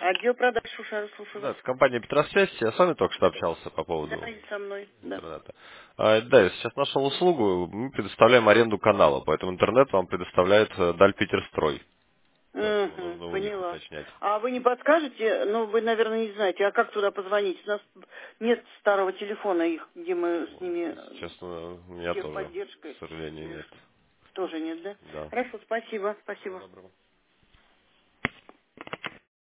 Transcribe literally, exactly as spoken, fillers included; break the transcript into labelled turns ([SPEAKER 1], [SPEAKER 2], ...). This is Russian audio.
[SPEAKER 1] Отдел продаж, слушаю, слушаю
[SPEAKER 2] Да,
[SPEAKER 1] вас.
[SPEAKER 2] это компания Петросвязь. Я с вами только что общался по
[SPEAKER 1] Да,
[SPEAKER 2] поводу
[SPEAKER 1] и со мной, да.
[SPEAKER 2] интернета. А, да, я сейчас нашел услугу. Мы предоставляем аренду канала, поэтому интернет вам предоставляет э, Даль Питерстрой. Поэтому
[SPEAKER 1] Угу,
[SPEAKER 2] нужно у них
[SPEAKER 1] поняла.
[SPEAKER 2] уточнять.
[SPEAKER 1] А вы не подскажете, ну, вы, наверное, не знаете, а как туда позвонить? У нас нет старого телефона их, где мы с
[SPEAKER 2] Вот,
[SPEAKER 1] ними,
[SPEAKER 2] если честно, у
[SPEAKER 1] с
[SPEAKER 2] меня тоже,
[SPEAKER 1] техподдержкой.
[SPEAKER 2] к сожалению,
[SPEAKER 1] М,
[SPEAKER 2] нет.
[SPEAKER 1] Тоже нет, да?
[SPEAKER 2] Да.
[SPEAKER 1] Хорошо, спасибо,
[SPEAKER 2] Всего
[SPEAKER 1] спасибо.
[SPEAKER 2] доброго.